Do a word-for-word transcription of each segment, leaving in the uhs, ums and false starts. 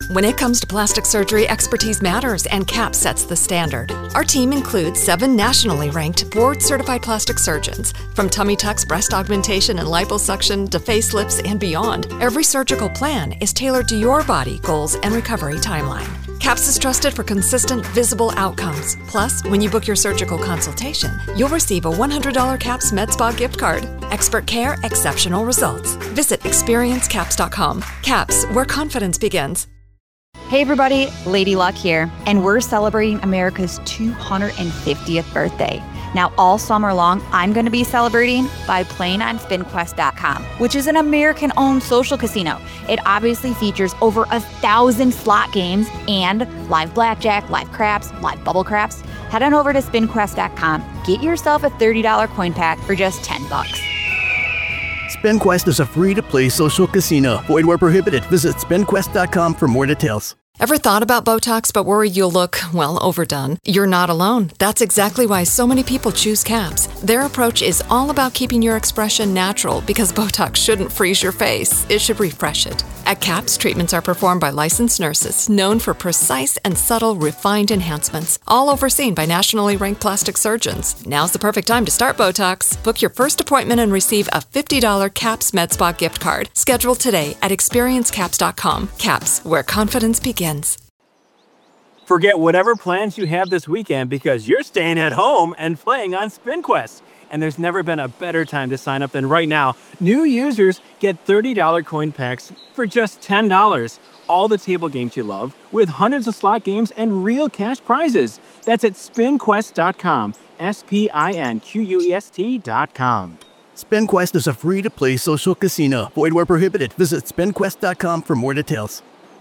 When it comes to plastic surgery, expertise matters, and CAPS sets the standard. Our team includes seven nationally ranked, board-certified plastic surgeons. From tummy tucks, breast augmentation, and liposuction to facelifts and beyond, every surgical plan is tailored to your body, goals, and recovery timeline. CAPS is trusted for consistent, visible outcomes. Plus, when you book your surgical consultation, you'll receive a one hundred dollars CAPS MedSpa gift card. Expert care, exceptional results. Visit experience caps dot com. CAPS, where confidence begins. Hey everybody, Lady Luck here, and we're celebrating America's two hundred fiftieth birthday. Now, all summer long, I'm going to be celebrating by playing on spin quest dot com, which is an American-owned social casino. It obviously features over a thousand slot games and live blackjack, live craps, live bubble craps. Head on over to spin quest dot com. Get yourself a thirty dollars coin pack for just ten bucks. SpinQuest is a free-to-play social casino. Void where prohibited. Visit spin quest dot com for more details. Ever thought about Botox but worried you'll look, well, overdone? You're not alone. That's exactly why so many people choose CAPS. Their approach is all about keeping your expression natural because Botox shouldn't freeze your face. It should refresh it. At CAPS, treatments are performed by licensed nurses known for precise and subtle refined enhancements, all overseen by nationally ranked plastic surgeons. Now's the perfect time to start Botox. Book your first appointment and receive a fifty dollars CAPS MedSpa gift card. Schedule today at experience caps dot com. CAPS, where confidence begins. Forget whatever plans you have this weekend because you're staying at home and playing on SpinQuest. And there's never been a better time to sign up than right now. New users get thirty dollars coin packs for just ten dollars. All the table games you love with hundreds of slot games and real cash prizes. That's at spin quest dot com. S P I N Q U E S T dot com. SpinQuest is a free-to-play social casino. Void where prohibited. Visit spin quest dot com for more details.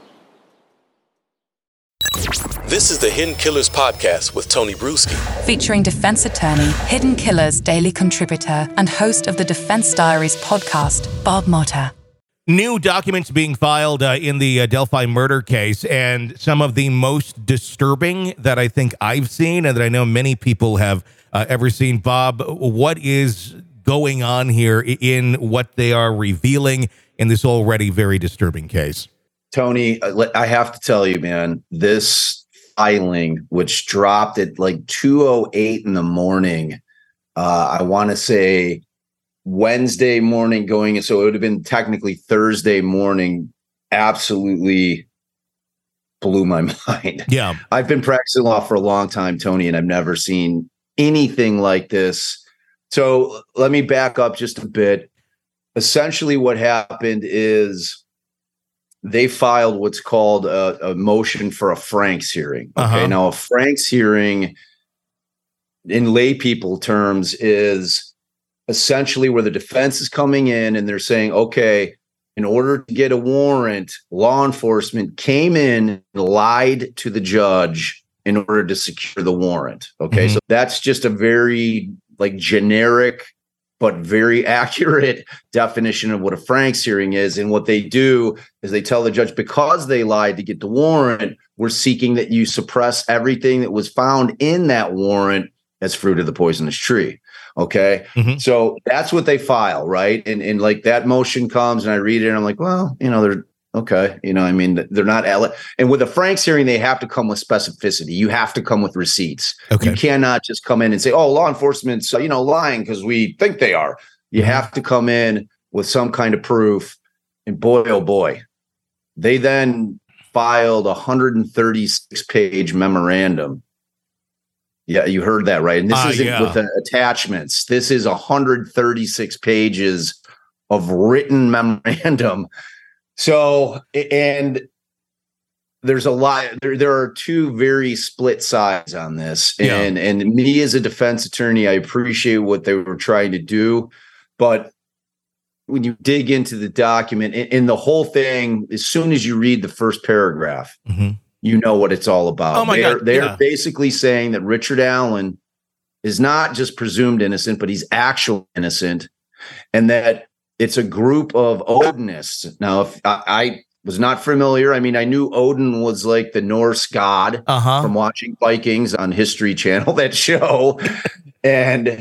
This is the Hidden Killers podcast with Tony Bruschi. Featuring defense attorney, Hidden Killers daily contributor, and host of the Defense Diaries podcast, Bob Motta. New documents being filed uh, in the uh, Delphi murder case, and some of the most disturbing that I think I've seen and that I know many people have uh, ever seen. Bob, what is going on here in what they are revealing in this already very disturbing case? Tony, I have to tell you, man, this filing, which dropped at like two oh eight in the morning, uh, I want to say Wednesday morning going, so it would have been technically Thursday morning, absolutely blew my mind. Yeah. I've been practicing law for a long time, Tony, and I've never seen anything like this. So let me back up just a bit. Essentially what happened is they filed what's called a, a motion for a Franks hearing. Okay. Uh-huh. Now a Franks hearing in lay people terms is essentially where the defense is coming in and they're saying, okay, in order to get a warrant, law enforcement came in and lied to the judge in order to secure the warrant. Okay. Mm-hmm. So that's just a very like generic, but very accurate definition of what a Franks hearing is. And what they do is they tell the judge, because they lied to get the warrant, we're seeking that you suppress everything that was found in that warrant as fruit of the poisonous tree. Okay. Mm-hmm. So that's what they file. Right. And, and like that motion comes and I read it and I'm like, well, you know, they're okay. You know, I mean, they're not, and with a Franks hearing, they have to come with specificity. You have to come with receipts. Okay. You cannot just come in and say, oh, law enforcement's, you know, lying because we think they are. You mm-hmm. have to come in with some kind of proof. And boy, oh boy, they then filed a one hundred thirty-six page memorandum. Yeah, you heard that right. And this uh, isn't yeah. with the attachments. This is one hundred thirty-six pages of written memorandum. So, and there's a lot, there, there are two very split sides on this. And, yeah. and me as a defense attorney, I appreciate what they were trying to do. But when you dig into the document and, and the whole thing, as soon as you read the first paragraph, mm-hmm. you know what it's all about. Oh my they're, God. They're yeah. basically saying that Richard Allen is not just presumed innocent, but he's actually innocent. And that it's a group of Odinists. Now, if I, I was not familiar, I mean, I knew Odin was like the Norse god uh-huh. from watching Vikings on History Channel, that show. And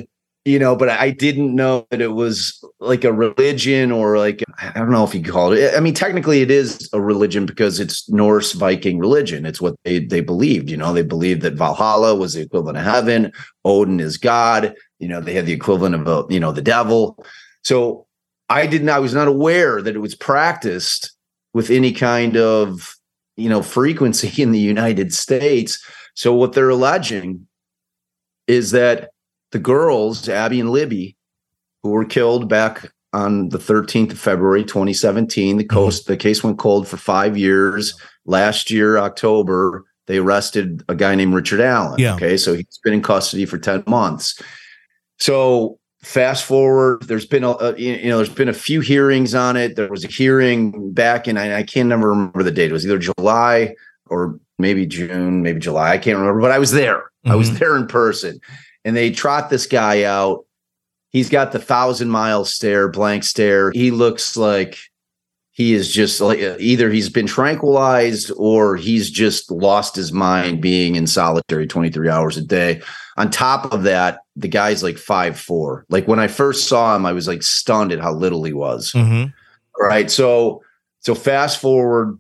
you know, but I didn't know that it was like a religion or like, I don't know if you call it. I mean, technically it is a religion because it's Norse Viking religion. It's what they, they believed, you know, they believed that Valhalla was the equivalent of heaven. Odin is God. You know, they had the equivalent of, a, you know, the devil. So I didn't, I was not aware that it was practiced with any kind of, you know, frequency in the United States. So what they're alleging is that the girls, Abby and Libby, who were killed back on the thirteenth of February, twenty seventeen, the coast, mm-hmm. the case went cold for five years. Last year, October, they arrested a guy named Richard Allen. Yeah. Okay. So he's been in custody for ten months. So fast forward, there's been a, a you know, there's been a few hearings on it. There was a hearing back in, I, I can't never remember the date. It was either July or maybe June, maybe July. I can't remember, but I was there. Mm-hmm. I was there in person. And they trot this guy out. He's got the thousand mile stare, blank stare. He looks like he is just like either he's been tranquilized or he's just lost his mind being in solitary twenty-three hours a day. On top of that, the guy's like five foot four. Like when I first saw him, I was like stunned at how little he was. Mm-hmm. Right. So, so fast forward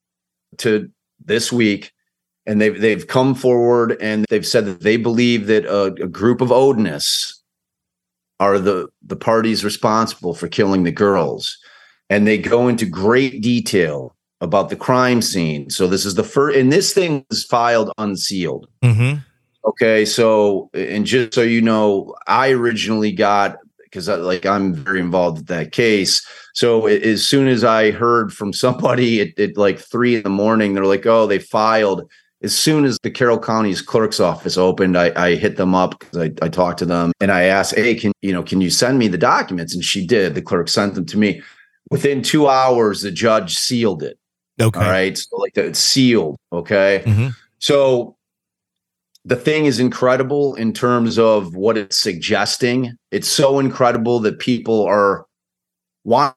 to this week. And they've they've come forward and they've said that they believe that a, a group of Odinists are the, the parties responsible for killing the girls. And they go into great detail about the crime scene. So this is the first, and this thing was filed unsealed. Mm-hmm. Okay, so, and just so you know, I originally got, because like I'm very involved with that case. So as soon as I heard from somebody at, at like three in the morning, they're like, oh, they filed. As soon as the Carroll County's clerk's office opened, I, I hit them up because I, I talked to them and I asked, hey, can you know, can you send me the documents? And she did. The clerk sent them to me. Within two hours, the judge sealed it. Okay. All right. So like the, it's sealed. Okay. Mm-hmm. So the thing is incredible in terms of what it's suggesting. It's so incredible that people are wanting,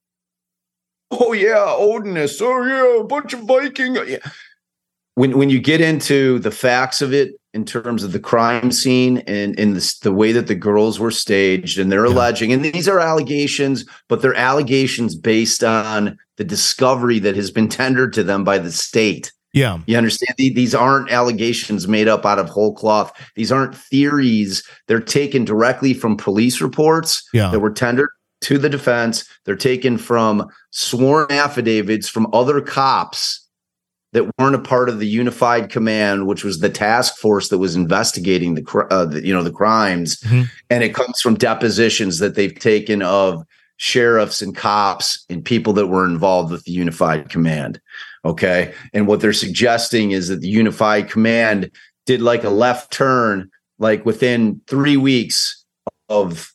oh yeah, Odinists. Oh yeah, a bunch of Viking. Yeah. When when you get into the facts of it in terms of the crime scene and in the, the way that the girls were staged, and they're yeah. alleging, and these are allegations, but they're allegations based on the discovery that has been tendered to them by the state. Yeah. You understand? These aren't allegations made up out of whole cloth. These aren't theories. They're taken directly from police reports yeah. that were tendered to the defense. They're taken from sworn affidavits from other cops that weren't a part of the Unified Command, which was the task force that was investigating the, uh, the you know, the crimes. Mm-hmm. And it comes from depositions that they've taken of sheriffs and cops and people that were involved with the Unified Command. Okay. And what they're suggesting is that the Unified Command did like a left turn, like within three weeks of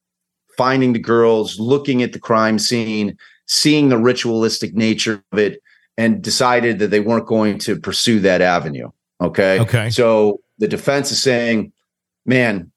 finding the girls, looking at the crime scene, seeing the ritualistic nature of it, and decided that they weren't going to pursue that avenue. Okay. Okay. So the defense is saying, man,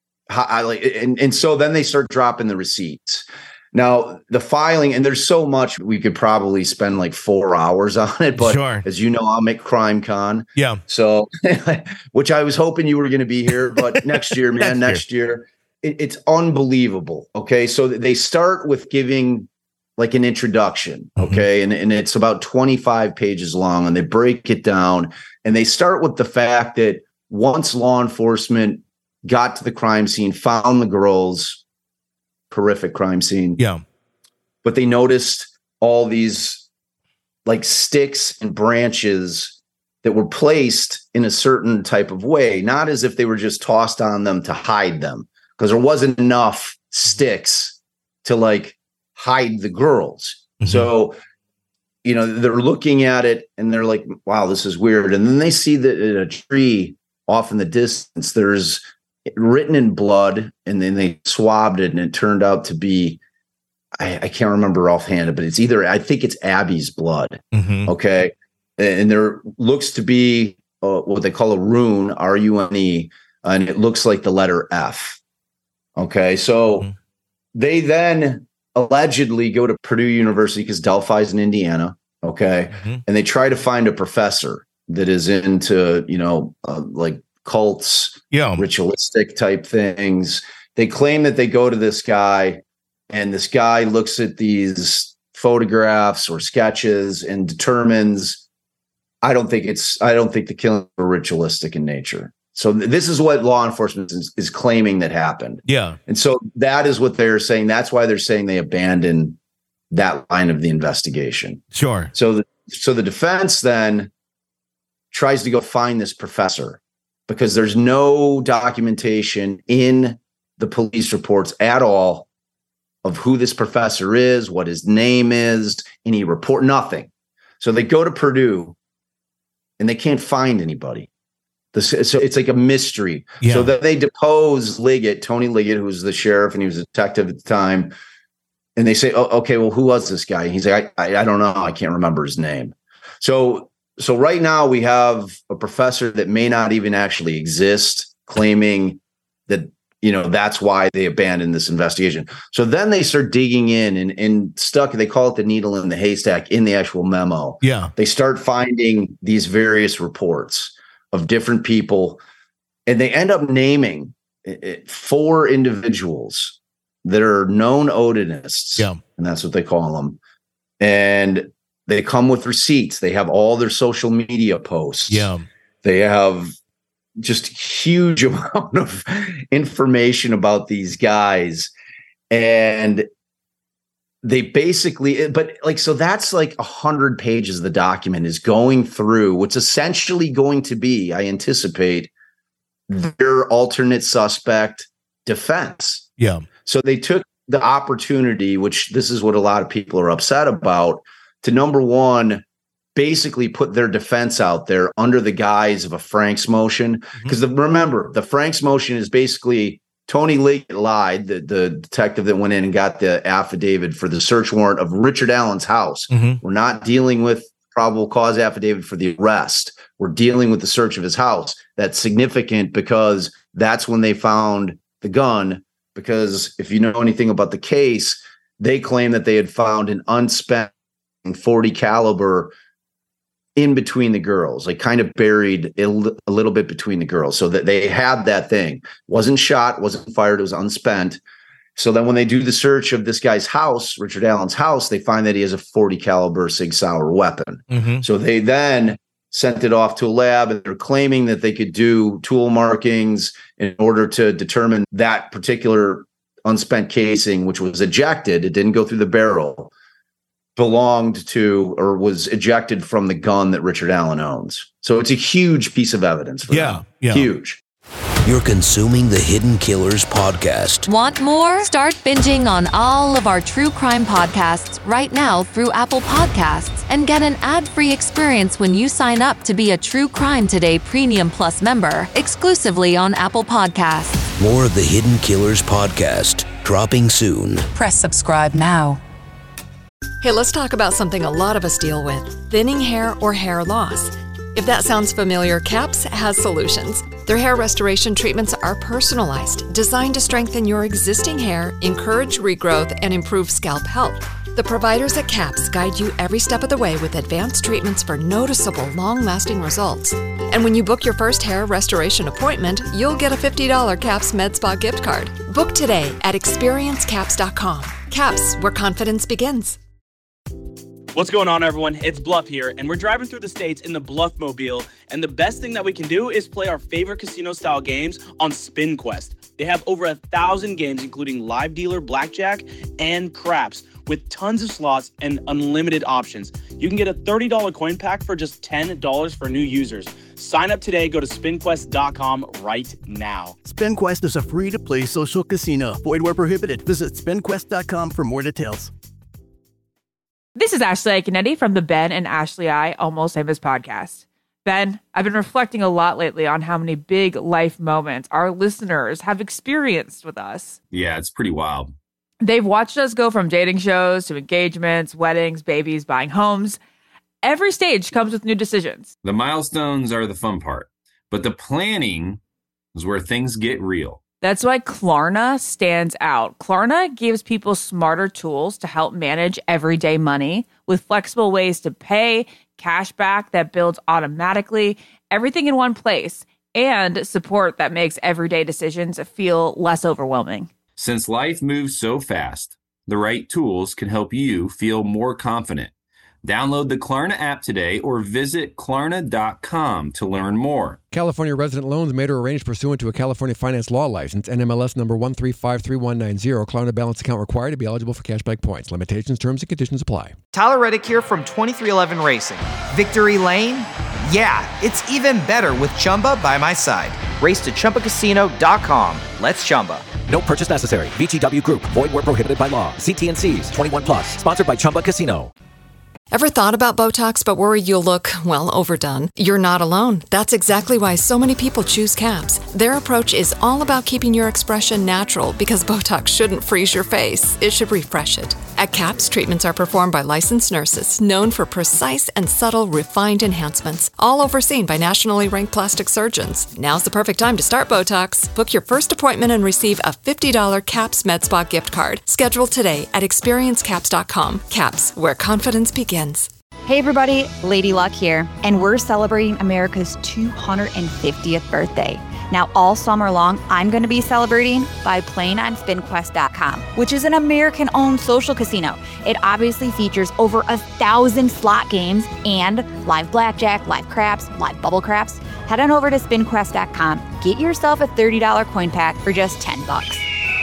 I like, and, and so then they start dropping the receipts. Now the filing, and there's so much, we could probably spend like four hours on it, but sure. as you know, I'm at Crime Con. Yeah. So, which I was hoping you were going to be here, but next year, man, next year, year it, it's unbelievable. Okay. So they start with giving like an introduction. Okay. Mm-hmm. And, and it's about twenty-five pages long, and they break it down, and they start with the fact that once law enforcement got to the crime scene, found the girls, horrific crime scene. Yeah. But they noticed all these like sticks and branches that were placed in a certain type of way, not as if they were just tossed on them to hide them, because there wasn't enough sticks to like hide the girls. Mm-hmm. So, you know, they're looking at it and they're like, wow, this is weird. And then they see that in a tree off in the distance, there's written in blood, and then they swabbed it and it turned out to be, I, I can't remember offhand, but it's either, I think it's Abby's blood. Mm-hmm. Okay. And there looks to be uh, what they call a rune, R U N E, and it looks like the letter F. Okay. So mm-hmm. they then allegedly go to Purdue University, because Delphi's in Indiana. Okay. Mm-hmm. And they try to find a professor that is into, you know, uh, like cults, yeah, ritualistic type things. they claim that they go to this guy, and this guy looks at these photographs or sketches and determines, I don't think it's, I don't think the killings were ritualistic in nature. So th- this is what law enforcement is, is claiming that happened. Yeah. And so that is what they're saying. That's why they're saying they abandoned that line of the investigation. Sure. So the, so the defense then tries to go find this professor, because there's no documentation in the police reports at all of who this professor is, what his name is, any report, nothing. So they go to Purdue and they can't find anybody. This, so it's like a mystery. Yeah. So that they depose Liggett, Tony Liggett, who was the sheriff and he was a detective at the time. And they say, oh, okay, well, who was this guy? And he's like, I, I, I don't know. I can't remember his name. So, so right now we have a professor that may not even actually exist, claiming that, you know, that's why they abandoned this investigation. So then they start digging in and, and stuck, they call it the needle in the haystack in the actual memo. Yeah. They start finding these various reports of different people, and they end up naming four individuals that are known Odinists. Yeah. And that's what they call them. And they come with receipts. They have all their social media posts. Yeah. They have just huge amount of information about these guys. And they basically, but like, so that's like a hundred pages of the document is going through what's essentially going to be, I anticipate, their alternate suspect defense. Yeah. So they took the opportunity, which this is what a lot of people are upset about, to number one, basically put their defense out there under the guise of a Franks motion. Because mm-hmm. remember, the Franks motion is basically Tony Liggett lied, the, the detective that went in and got the affidavit for the search warrant of Richard Allen's house. Mm-hmm. We're not dealing with probable cause affidavit for the arrest. We're dealing with the search of his house. That's significant because that's when they found the gun. Because if you know anything about the case, they claim that they had found an unspent forty caliber in between the girls, like kind of buried a, l- a little bit between the girls, so that they had that thing. Wasn't shot, wasn't fired, it was unspent. So then when they do the search of this guy's house, Richard Allen's house, they find that he has a forty caliber Sig Sauer weapon. Mm-hmm. So they then sent it off to a lab, and they're claiming that they could do tool markings in order to determine that particular unspent casing, which was ejected. It didn't go through the barrel, belonged to or was ejected from the gun that Richard Allen owns. So it's a huge piece of evidence for yeah, them. Yeah. Huge. You're consuming the Hidden Killers podcast. Want more? Start binging on all of our true crime podcasts right now through Apple Podcasts and get an ad-free experience when you sign up to be a True Crime Today Premium Plus member exclusively on Apple Podcasts. More of the Hidden Killers podcast dropping soon. Press subscribe now. Hey, let's talk about something a lot of us deal with: thinning hair or hair loss. If that sounds familiar, CAPS has solutions. Their hair restoration treatments are personalized, designed to strengthen your existing hair, encourage regrowth, and improve scalp health. The providers at CAPS guide you every step of the way with advanced treatments for noticeable, long-lasting results. And when you book your first hair restoration appointment, you'll get a fifty dollars CAPS MedSpa gift card. Book today at experience caps dot com. CAPS, where confidence begins. What's going on, everyone? It's Bluff here, and we're driving through the states in the Bluffmobile, and the best thing that we can do is play our favorite casino-style games on SpinQuest. They have over a thousand games, including live dealer, blackjack, and craps, with tons of slots and unlimited options. You can get a thirty dollars coin pack for just ten dollars for new users. Sign up today. Go to spin quest dot com right now. SpinQuest is a free-to-play social casino. Void where prohibited. Visit spin quest dot com for more details. This is Ashley Iaconetti from the Ben and Ashley I Almost Famous podcast. Ben, I've been reflecting a lot lately on how many big life moments our listeners have experienced with us. Yeah, it's pretty wild. They've watched us go from dating shows to engagements, weddings, babies, buying homes. Every stage comes with new decisions. The milestones are the fun part, but the planning is where things get real. That's why Klarna stands out. Klarna gives people smarter tools to help manage everyday money with flexible ways to pay, cash back that builds automatically, everything in one place. and support that makes everyday decisions feel less overwhelming. Since life moves so fast, the right tools can help you feel more confident. Download the Klarna app today or visit Klarna dot com to learn more. California resident loans made or arranged pursuant to a California finance law license, N M L S number one three five three one nine zero. Klarna balance account required to be eligible for cashback points. Limitations, terms, and conditions apply. Tyler Reddick here from twenty-three eleven Racing. Victory Lane? Yeah, it's even better with Chumba by my side. Race to Chumba Casino dot com. Let's Chumba. No purchase necessary. V G W Group. Void where prohibited by law. See T and C's. twenty-one plus. Sponsored by Chumba Casino. Ever thought about Botox but worried you'll look, well, overdone? You're not alone. That's exactly why so many people choose CAPS. Their approach is all about keeping your expression natural because Botox shouldn't freeze your face. It should refresh it. At CAPS, treatments are performed by licensed nurses known for precise and subtle refined enhancements, all overseen by nationally ranked plastic surgeons. Now's the perfect time to start Botox. Book your first appointment and receive a fifty dollars CAPS MedSpa gift card. Schedule today at experience caps dot com. CAPS, where confidence begins. Hey everybody, Lady Luck here, and we're celebrating America's two hundred fiftieth birthday. Now all summer long, I'm going to be celebrating by playing on spin quest dot com, which is an American-owned social casino. It obviously features over a thousand slot games and live blackjack, live craps, live bubble craps. Head on over to spin quest dot com, get yourself a thirty dollars coin pack for just ten bucks.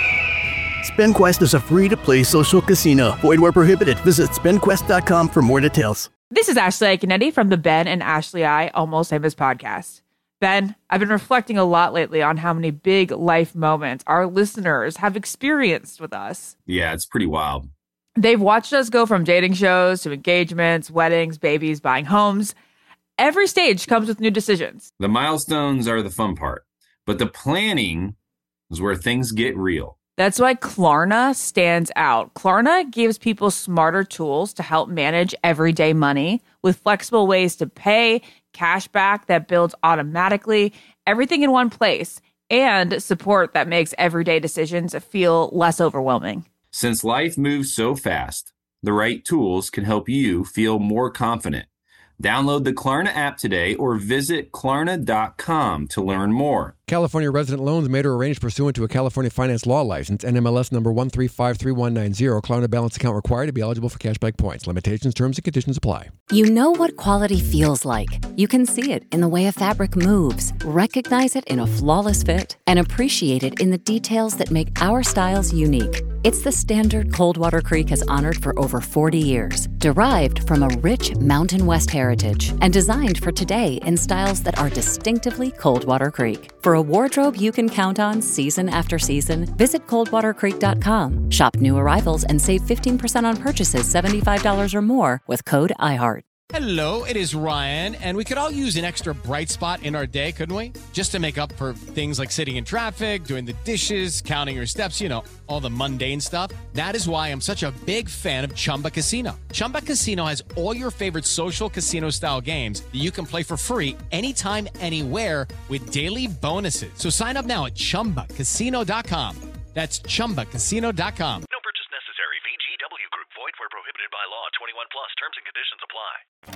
SpinQuest is a free-to-play social casino. Void where prohibited. Visit spin quest dot com for more details. This is Ashley Iaconetti from the Ben and Ashley I Almost Famous podcast. Ben, I've been reflecting a lot lately on how many big life moments our listeners have experienced with us. Yeah, it's pretty wild. They've watched us go from dating shows to engagements, weddings, babies, buying homes. Every stage comes with new decisions. The milestones are the fun part, but the planning is where things get real. That's why Klarna stands out. Klarna gives people smarter tools to help manage everyday money with flexible ways to pay, cash back that builds automatically, everything in one place, and support that makes everyday decisions feel less overwhelming. Since life moves so fast, the right tools can help you feel more confident. Download the Klarna app today or visit Klarna dot com to learn more. California resident loans made or arranged pursuant to a California finance law license, N M L S number one three five three one nine zero. Klarna balance account required to be eligible for cashback points. Limitations, terms, and conditions apply. You know what quality feels like. You can see it in the way a fabric moves, recognize it in a flawless fit, and appreciate it in the details that make our styles unique. It's the standard Coldwater Creek has honored for over forty years, derived from a rich Mountain West heritage, and designed for today in styles that are distinctively Coldwater Creek. For a wardrobe you can count on season after season, visit coldwater creek dot com. Shop new arrivals and save fifteen percent on purchases seventy-five dollars or more with code iHeart. Hello, it is Ryan, and we could all use an extra bright spot in our day, couldn't we? Just to make up for things like sitting in traffic, doing the dishes, counting your steps, you know, all the mundane stuff. That is why I'm such a big fan of Chumba Casino. Chumba Casino has all your favorite social casino-style games that you can play for free anytime, anywhere with daily bonuses. So sign up now at chumba casino dot com. That's chumba casino dot com. No purchase necessary. V G W Group. Void where prohibited by law. twenty-one plus. Terms and conditions apply.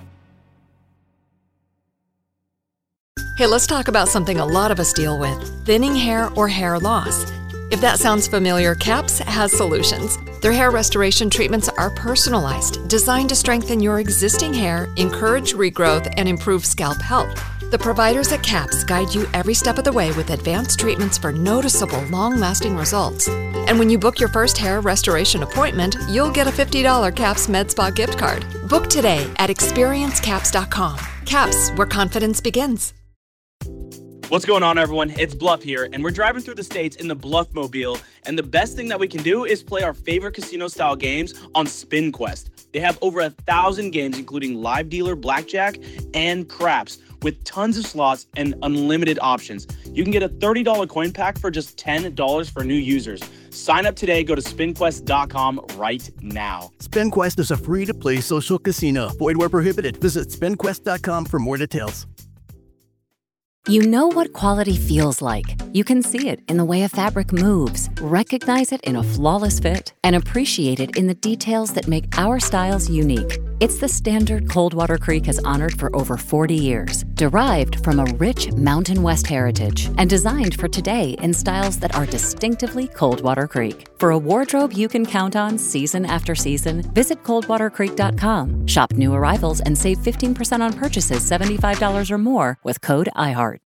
Hey, let's talk about something a lot of us deal with, thinning hair or hair loss. If that sounds familiar, CAPS has solutions. Their hair restoration treatments are personalized, designed to strengthen your existing hair, encourage regrowth, and improve scalp health. The providers at CAPS guide you every step of the way with advanced treatments for noticeable, long-lasting results. And when you book your first hair restoration appointment, you'll get a fifty dollars CAPS MedSpa gift card. Book today at experience caps dot com. CAPS, where confidence begins. What's going on, everyone? It's Bluff here, and we're driving through the states in the Bluff Mobile, and the best thing that we can do is play our favorite casino-style games on SpinQuest. They have over a thousand games, including live dealer blackjack and craps, with tons of slots and unlimited options. You can get a thirty dollars coin pack for just ten dollars for new users. Sign up today. Go to spin quest dot com right now. SpinQuest is a free-to-play social casino. Void where prohibited. Visit spin quest dot com for more details. You know what quality feels like. You can see it in the way a fabric moves, recognize it in a flawless fit, and appreciate it in the details that make our styles unique. It's the standard Coldwater Creek has honored for over forty years, derived from a rich Mountain West heritage and designed for today in styles that are distinctively Coldwater Creek. For a wardrobe you can count on season after season, visit coldwater creek dot com. Shop new arrivals and save fifteen percent on purchases seventy-five dollars or more with code I heart.